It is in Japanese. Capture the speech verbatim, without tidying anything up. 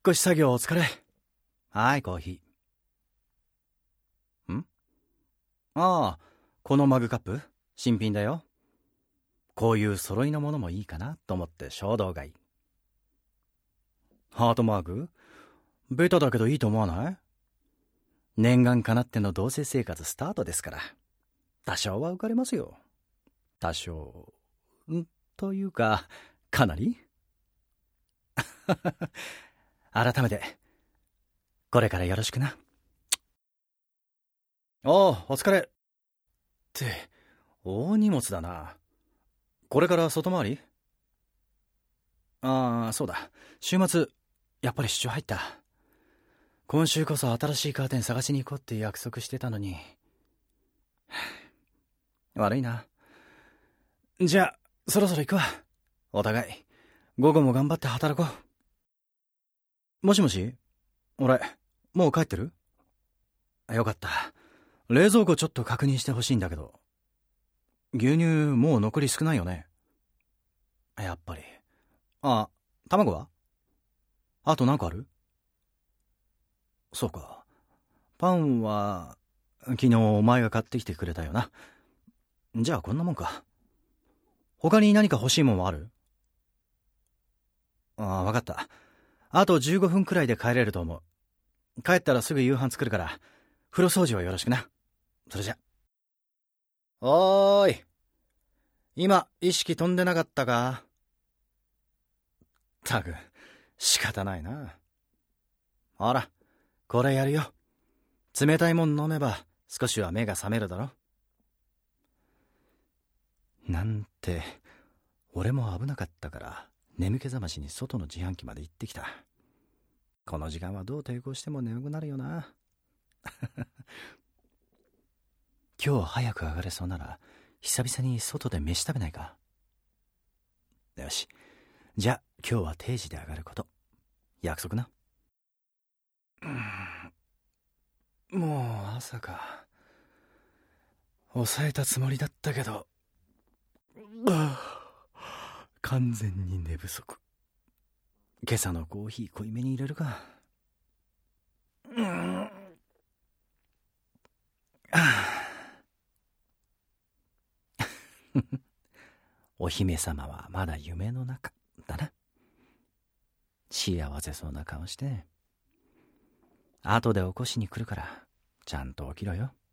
越し作業お疲れ。はい、コーヒー。ん？ああ、このマグカップ新品だよ。こういう揃いのものもいいかなと思って衝動買い。ハートマーク？ベタだけどいいと思わない？念願かなっての同棲生活スタートですから。多少は浮かれますよ。多少、んというか、かなり改めて、これからよろしくな。おう、お疲れ。って、大荷物だな。これから外回り？ああ、そうだ。週末、やっぱり出張入った。今週こそ新しいカーテン探しに行こうって約束してたのに。悪いな。じゃあ、そろそろ行くわ。お互い、午後も頑張って働こう。もしもし？俺、もう帰ってる？よかった。冷蔵庫ちょっと確認してほしいんだけど。牛乳もう残り少ないよね。やっぱり。あ、卵は？あと何個ある？そうか。パンは、昨日お前が買ってきてくれたよな。じゃあこんなもんか。他に何か欲しいもんはある？ああ、わかった。あとじゅうごふんくらいで帰れると思う。帰ったらすぐ夕飯作るから、風呂掃除をよろしくな。それじゃ。おーい。今、意識飛んでなかったか？ったく、仕方ないな。ほら、これやるよ。冷たいもん飲めば、少しは目が覚めるだろ。なんて、俺も危なかったから、眠気覚ましに外の自販機まで行ってきた。この時間はどう抵抗しても眠くなるよな。今日早く上がれそうなら、久々に外で飯食べないか？よし。じゃあ、今日は定時で上がること。約束な。うん、もう朝か。抑えたつもりだったけど、完全に寝不足。今朝のコーヒー濃いめに入れるか。うん、お姫様はまだ夢の中だな。幸せそうな顔して。後で起こしに来るから、ちゃんと起きろよ。